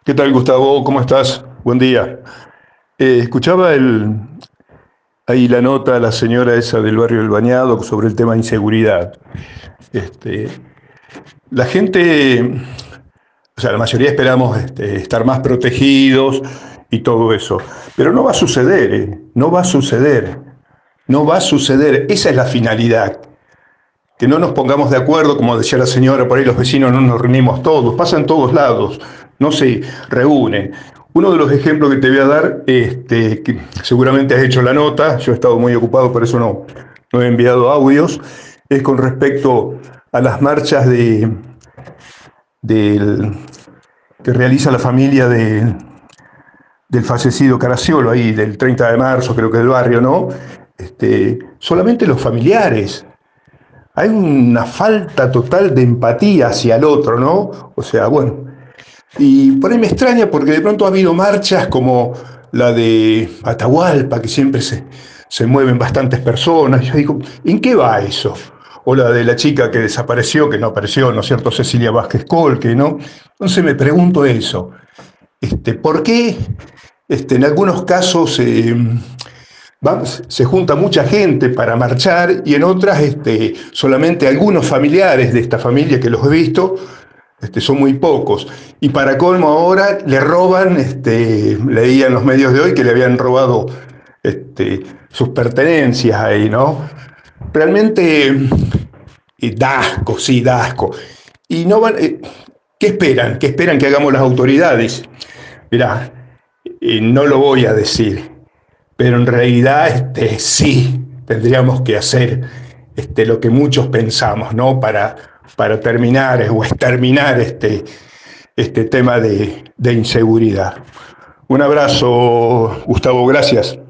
¿Qué tal, Gustavo? ¿Cómo estás? Buen día. Escuchaba ahí la nota a la señora esa del barrio del Bañado sobre el tema de inseguridad. Este, la gente, o sea, la mayoría esperamos estar más protegidos y todo eso, pero no va a suceder, ¿eh? No va a suceder, no va a suceder. Esa es la finalidad. Que no nos pongamos de acuerdo, como decía la señora, por ahí los vecinos no nos reunimos todos, pasa en todos lados, no se reúnen. Uno de los ejemplos que te voy a dar, que seguramente has hecho la nota, yo he estado muy ocupado, por eso no he enviado audios, es con respecto a las marchas del- que realiza la familia del fallecido Caraciolo, ahí del 30 de marzo, creo que del barrio, ¿no? Solamente los familiares. Hay una falta total de empatía hacia el otro, ¿no? O sea, bueno, y por ahí me extraña porque de pronto ha habido marchas como la de Atahualpa, que siempre se mueven bastantes personas. Yo digo, ¿en qué va eso? O la de la chica que desapareció, que no apareció, ¿no es cierto? Cecilia Vázquez Colque, ¿no? Entonces me pregunto eso. ¿Por qué en algunos casos se junta mucha gente para marchar y en otras solamente algunos familiares de esta familia que los he visto son muy pocos? Y para colmo ahora le roban, leía en los medios de hoy que le habían robado sus pertenencias ahí, ¿no? Realmente da asco, sí, da asco. Y no van, ¿qué esperan? ¿Qué esperan que hagamos las autoridades? Mirá, no lo voy a decir, pero en realidad sí tendríamos que hacer lo que muchos pensamos, ¿no? Para terminar o exterminar este tema de inseguridad. Un abrazo, Gustavo, gracias.